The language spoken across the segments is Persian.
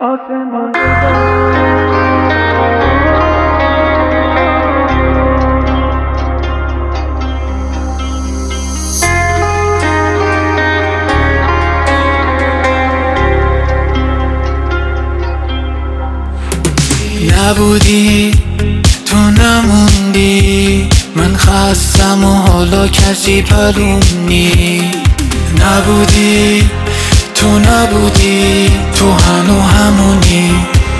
آسمان نبودی، تو نموندی، من خستم و حالا کسی پرونی. نبودی، تو نبودی، تو هنو همونی.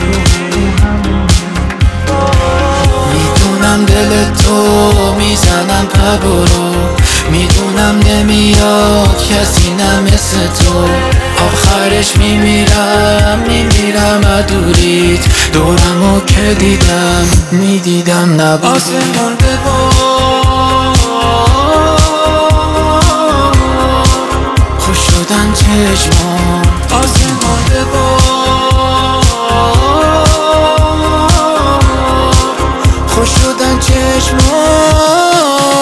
میدونم دل تو میزنم پبرو، میدونم نمیاد کسی نه مثل تو. آخرش میمیرم ادوریت، دورمو که دیدم میدیدم نبودی. آسمان ببار خوش شدن چشمان، آسمان ببار خوش شدن چشمان.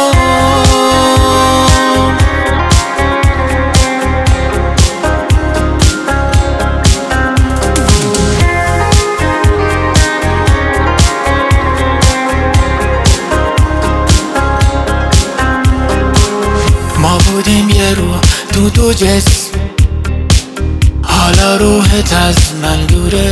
ما بودیم یه روح دو جسم، حالا روحت از من دوره.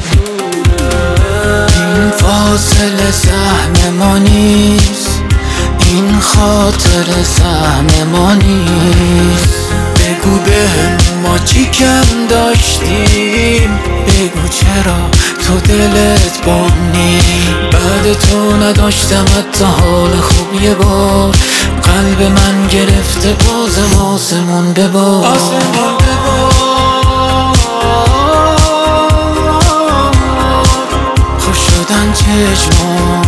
این فاصله سهم ما نیست، این خاطر سهم ما نیست. بگو بهم ما چی کم داشتیم، بگو چرا تو دلت بانی. بعد تو نداشتم حتی حال خوب، یه بار قلب من گرفته بازم آسمون ببار. آسمون ببار خوش شدن چشمان.